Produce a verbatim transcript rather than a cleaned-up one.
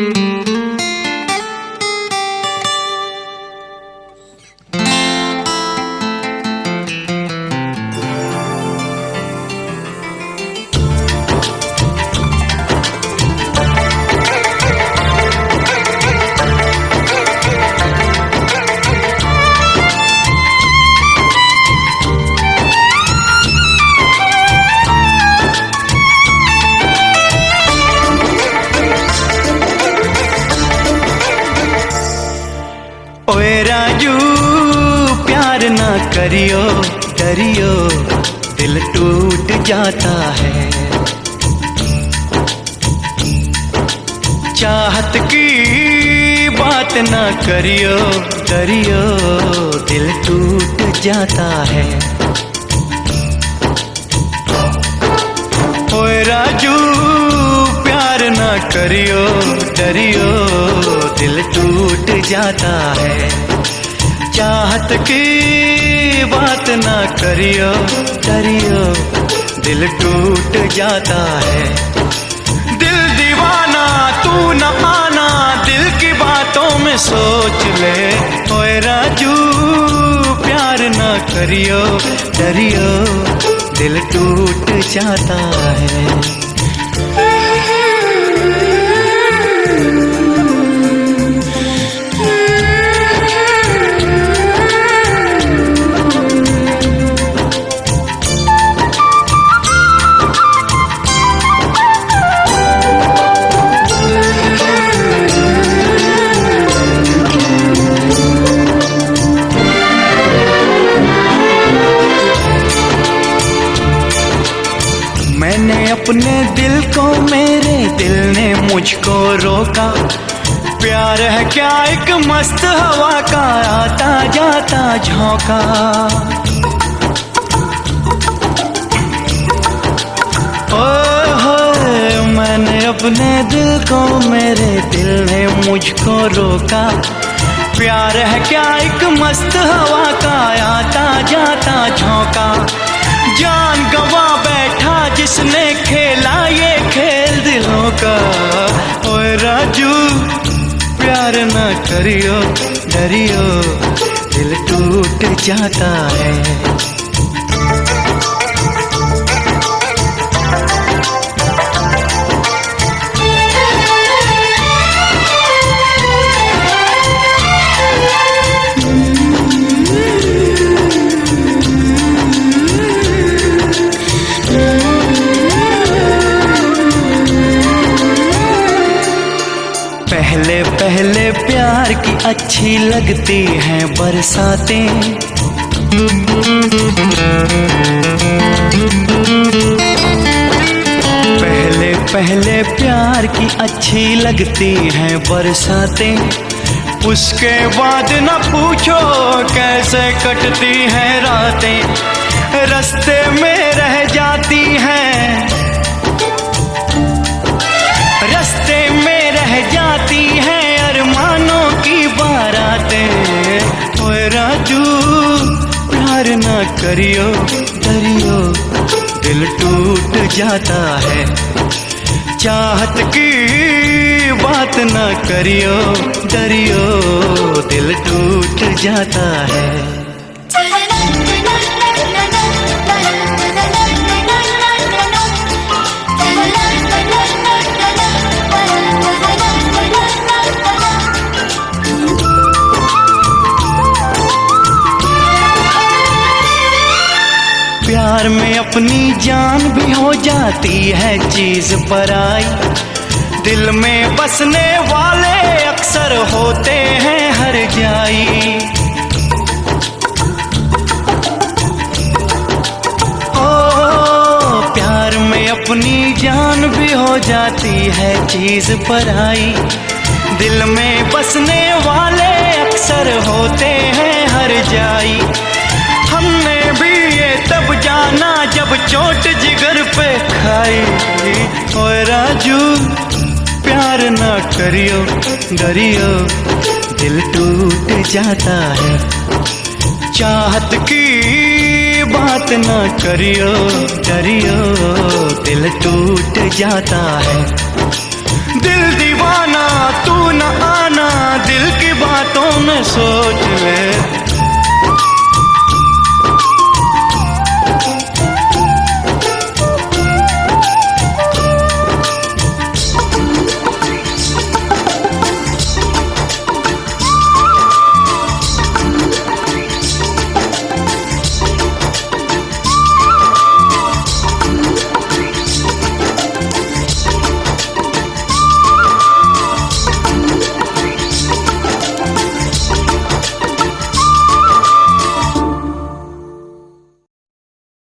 ओए राजू प्यार ना करियो, डरियो दिल टूट जाता है। चाहत की बात ना करियो, डरियो दिल टूट जाता है। ओए राजू प्यार ना करियो, डरियो दिल टूट जाता है। चाहत की बात ना करियो, डरियो दिल टूट जाता है। दिल दीवाना तू न आना, दिल की बातों में सोच ले। ओए राजू प्यार ना करियो, डरियो दिल टूट जाता है। मैंने अपने दिल को, मेरे दिल ने मुझको रोका। प्यार है क्या एक मस्त हवा का आता जाता झोंका। ओए होए मैंने अपने दिल को, मेरे दिल ने मुझको रोका। प्यार है क्या एक मस्त हवा का आता जाता झोंका। जान गवा बैठा जिसने खेला ये खेल दिलों का। ओए राजू प्यार ना करियो, डरियो दिल टूट जाता है। पहले पहले प्यार की अच्छी लगती हैं बरसातें। पहले पहले प्यार की अच्छी लगती हैं बरसातें। उसके बाद न पूछो कैसे कटती हैं रातें। रास्ते में रह जाती हैं, रास्ते में रह जाती हैं अरमानों की बारातें। ओए राजू प्यार ना करियो, डरियो दिल टूट जाता है। चाहत की बात ना करियो, डरियो दिल टूट जाता है। प्यार में अपनी जान भी हो जाती है चीज पराई। दिल में बसने वाले अक्सर होते हैं हर जाई। ओ प्यार में अपनी जान भी हो जाती है चीज पराई। दिल में बसने वाले अक्सर होते हैं हर जाई। हमने भी ये तब जाना जब चोट जिगर पे खाई। ओए राजू प्यार ना करियो, डरियो दिल टूट जाता है। चाहत की बात ना करियो, डरियो दिल टूट जाता है। दिल दीवाना तू न आना, दिल की बातों में सोच ले।